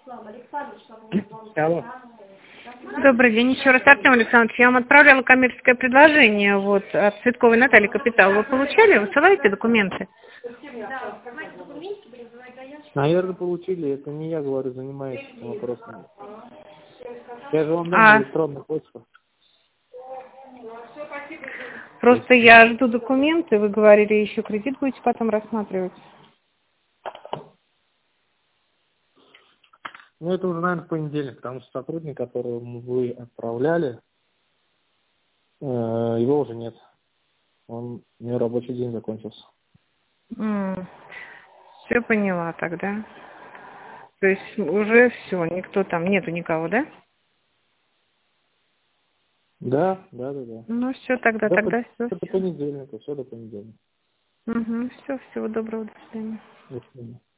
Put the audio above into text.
Алло. Добрый день, еще раз, Артем Александрович. Я вам отправляла коммерческое предложение вот, от Цветковой Натальи Капитал. Вы получали? Высылаете документы? Наверное, получили. Это не я, говорю, занимаюсь этим вопросом. Я же вам дам на электронную почту. Просто я жду документы. Вы говорили, еще кредит будете потом рассматривать. Ну, это уже, наверное, в понедельник, потому что сотрудник, которого вы отправляли, его уже нет. У него рабочий день закончился. Все поняла тогда. То есть уже все, никто там, нету никого, да? Да. Ну все, тогда все. До понедельника, все до понедельника. Все, всего доброго, до свидания. До свидания.